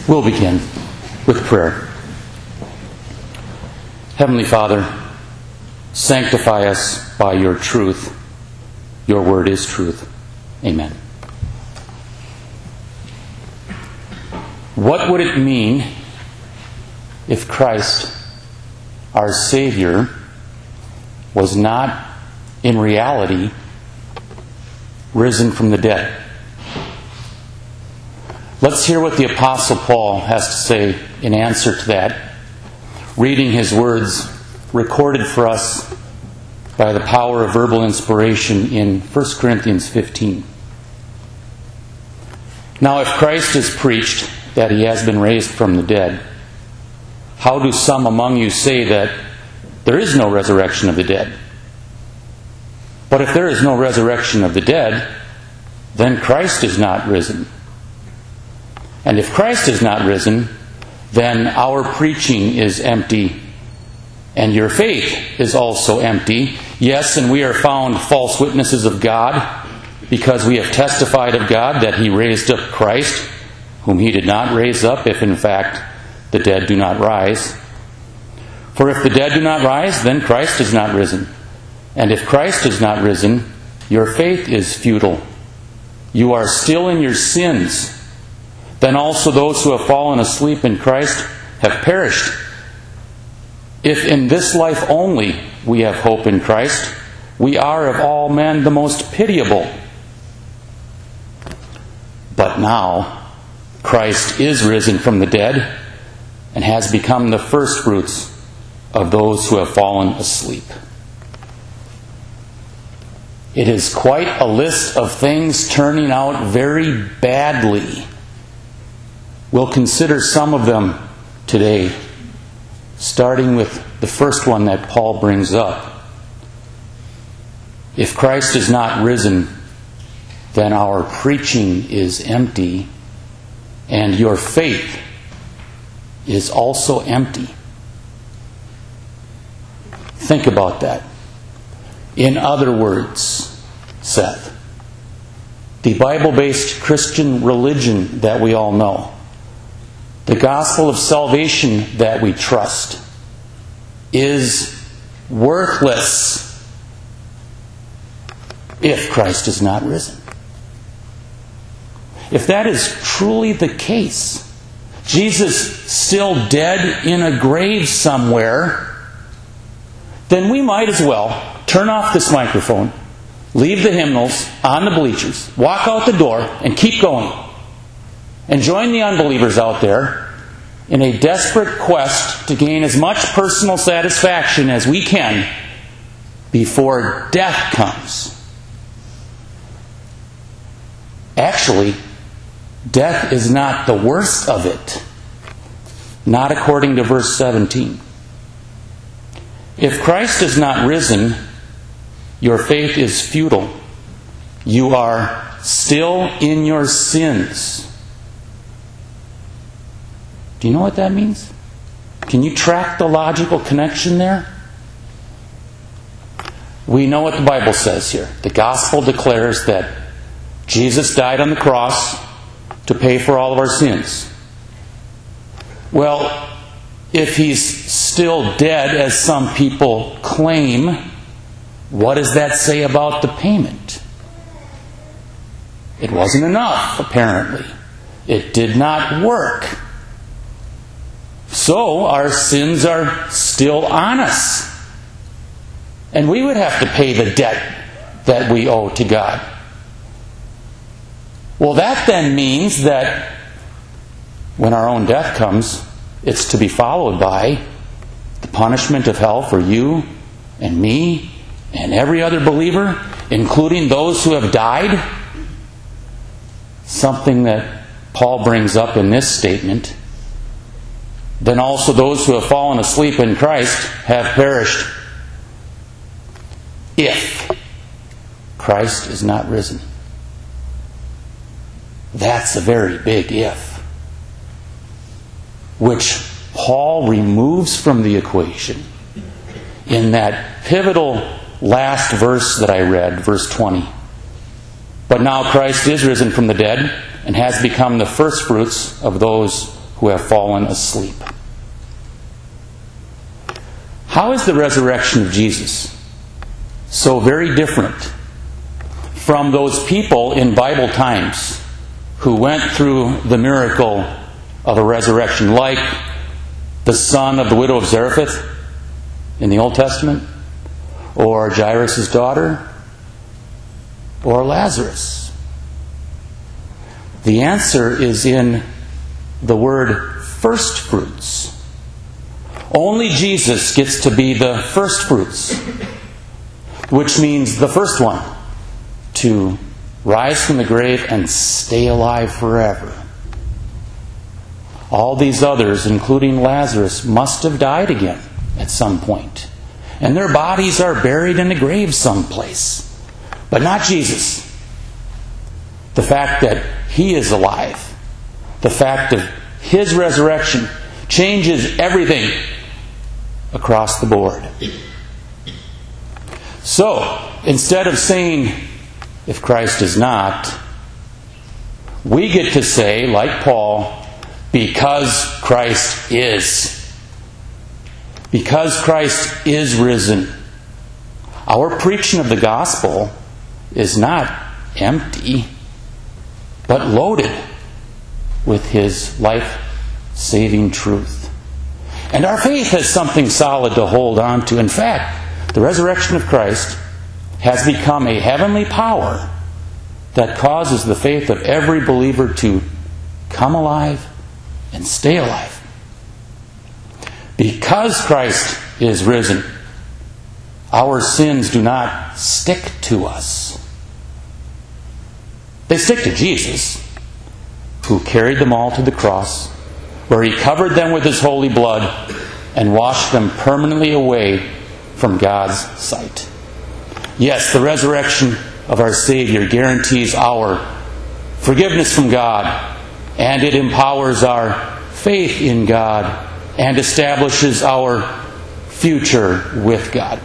We'll begin with prayer. Heavenly Father, sanctify us by your truth. Your word is truth. Amen. What would it mean if Christ, our Savior, was not in reality risen from the dead? Let's hear what the Apostle Paul has to say in answer to that, reading his words recorded for us by the power of verbal inspiration in 1 Corinthians 15. Now, if Christ is preached that he has been raised from the dead, how do some among you say that there is no resurrection of the dead? But if there is no resurrection of the dead, then Christ is not risen. And if Christ is not risen, then our preaching is empty, and your faith is also empty. Yes, and we are found false witnesses of God, because we have testified of God that he raised up Christ, whom he did not raise up, if in fact the dead do not rise. For if the dead do not rise, then Christ is not risen. And if Christ is not risen, your faith is futile. You are still in your sins. Then also those who have fallen asleep in Christ have perished. If in this life only we have hope in Christ, we are of all men the most pitiable. But now Christ is risen from the dead and has become the firstfruits of those who have fallen asleep. It is quite a list of things turning out very badly. We'll consider some of them today, starting with the first one that Paul brings up. If Christ is not risen, then our preaching is empty, and your faith is also empty. Think about that. In other words, Seth, the Bible-based Christian religion that we all know, the gospel of salvation that we trust, is worthless if Christ is not risen. If that is truly the case, Jesus still dead in a grave somewhere, then we might as well turn off this microphone, leave the hymnals on the bleachers, walk out the door, and keep going. And join the unbelievers out there in a desperate quest to gain as much personal satisfaction as we can before death comes. Actually, death is not the worst of it. Not according to verse 17. If Christ is not risen, your faith is futile. You are still in your sins. Do you know what that means? Can you track the logical connection there? We know what the Bible says here. The gospel declares that Jesus died on the cross to pay for all of our sins. Well, if he's still dead, as some people claim, what does that say about the payment? It wasn't enough, apparently. It did not work. So our sins are still on us. And we would have to pay the debt that we owe to God. Well, that then means that when our own death comes, it's to be followed by the punishment of hell for you and me and every other believer, including those who have died. Something that Paul brings up in this statement. Then also those who have fallen asleep in Christ have perished. If Christ is not risen. That's a very big if, which Paul removes from the equation in that pivotal last verse that I read, verse 20. But now Christ is risen from the dead and has become the firstfruits of those who have fallen asleep. How is the resurrection of Jesus so very different from those people in Bible times who went through the miracle of a resurrection, like the son of the widow of Zarephath in the Old Testament, or Jairus' daughter, or Lazarus? The answer is in the word first fruits. Only Jesus gets to be the first fruits, which means the first one to rise from the grave and stay alive forever. All these others, including Lazarus, must have died again at some point, and their bodies are buried in a grave someplace. But not Jesus. The fact that He is alive, the fact of His resurrection, changes everything across the board. So, instead of saying, if Christ is not, we get to say, like Paul, because Christ is. Because Christ is risen. Our preaching of the gospel is not empty, but loaded with His life-saving truth. And our faith has something solid to hold on to. In fact, the resurrection of Christ has become a heavenly power that causes the faith of every believer to come alive and stay alive. Because Christ is risen, our sins do not stick to us. They stick to Jesus, who carried them all to the cross, where He covered them with His holy blood and washed them permanently away from God's sight. Yes, the resurrection of our Savior guarantees our forgiveness from God, and it empowers our faith in God and establishes our future with God.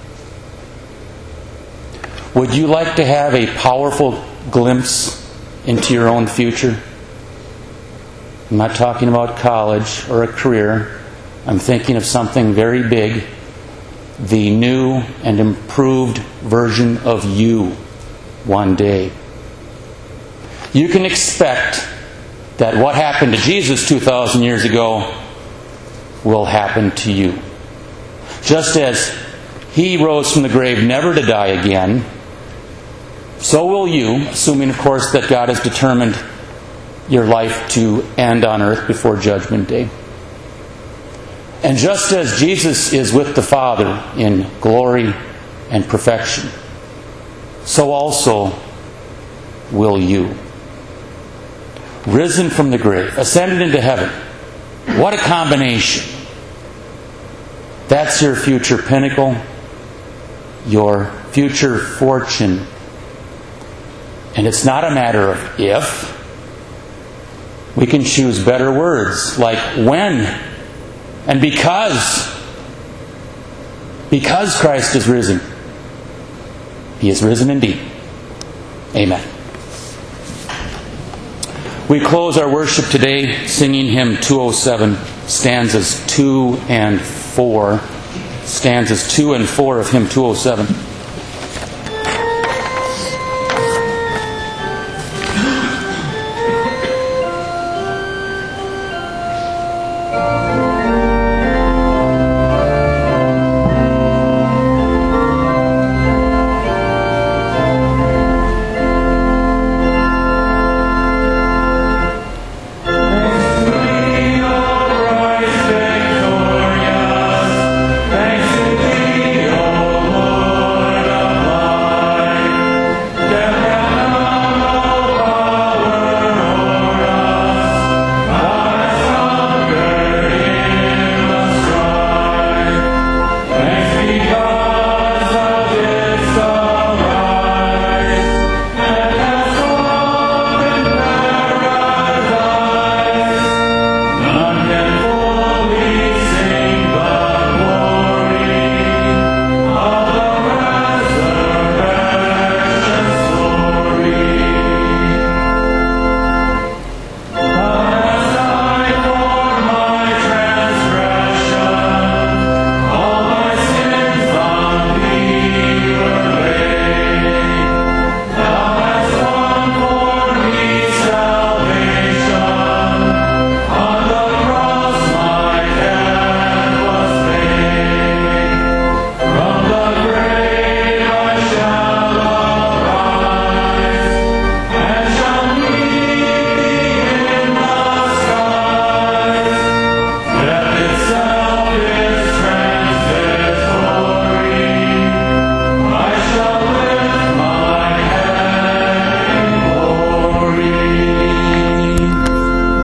Would you like to have a powerful glimpse into your own future? I'm not talking about college or a career. I'm thinking of something very big. The new and improved version of you one day. You can expect that what happened to Jesus 2,000 years ago will happen to you. Just as He rose from the grave never to die again, so will you, assuming, of course, that God has determined your life to end on earth before Judgment Day. And just as Jesus is with the Father in glory and perfection, so also will you. Risen from the grave, ascended into heaven. What a combination. That's your future pinnacle, your future fortune. And it's not a matter of if. We can choose better words like when and because. Because Christ is risen. He is risen indeed. Amen. We close our worship today singing hymn 207, stanzas 2 and 4. Stanzas 2 and 4 of hymn 207.